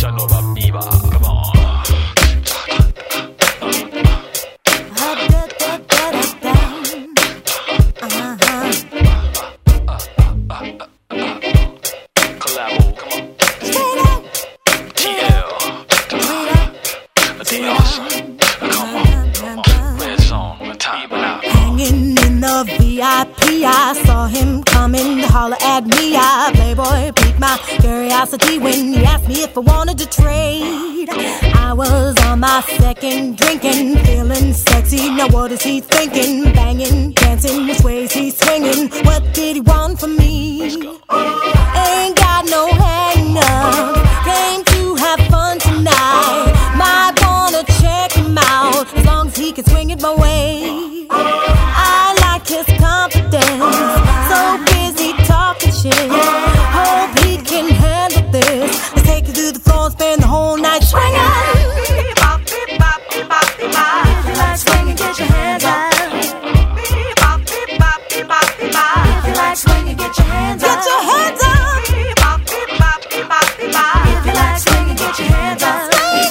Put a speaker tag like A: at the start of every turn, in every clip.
A: bossa nova viva. Come on. Collabo, come on. TL, come on. Red zone, time now.
B: Hanging in the VIP, I saw him coming to holler at me. Playboy piqued my curiosity when he asked me if I wanted to trade. I was on my second drinking, feeling sexy. Now what is he thinking? Banging, dancing, which ways he's swinging? What did he want from me? Ain't got no hang up, came to have fun tonight. Might wanna check him out, as long as he can swing it my way. I like his confidence, so busy talking shit. Hope he can handle this. Let's take it to the floor and spend the whole night swinging. If you like swinging, get your hands up. If you like swinging, get your hands up. Get your hands up. If you like swinging, get your hands up.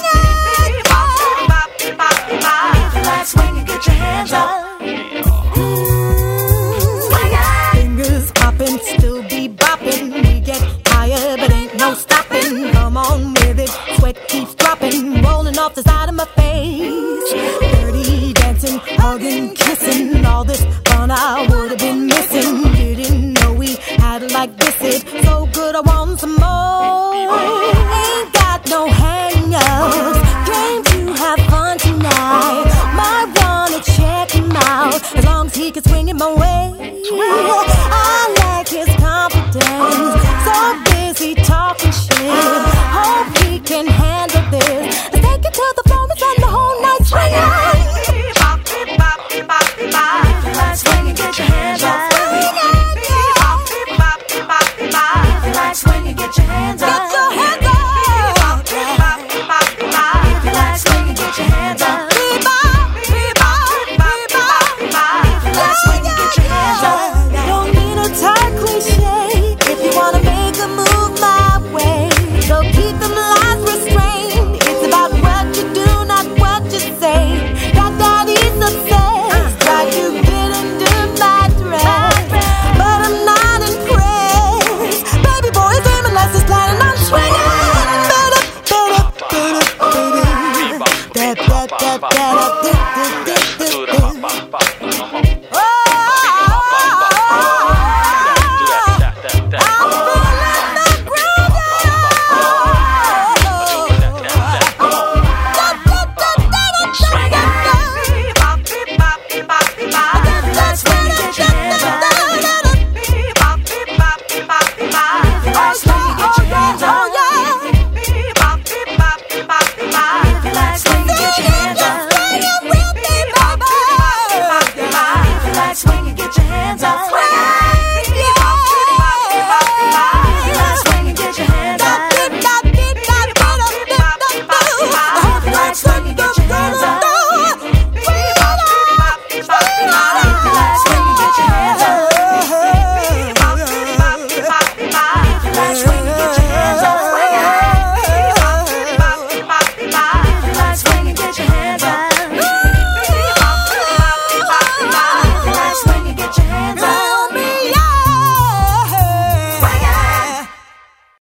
B: If you like swinging, get your hands up. Fingers popping, still be bopping. We get tired, but ain't no stopping. Come on with it, sweat keeps dropping, rolling off the side of my face. Dirty dancing, hugging, kissing, all this fun I would've been missing. Didn't know we had it like this. It's so good, I want some more. Ain't got no hang-ups, came to have fun tonight. Might wanna check him out, as long as he can swing it my way. I like his confidence, so busy talking shit. Hope he can handle this. Let's take it to the floor and spend the whole night swinging. If you like swinging, get your hands up. If you like swinging, get your hands up.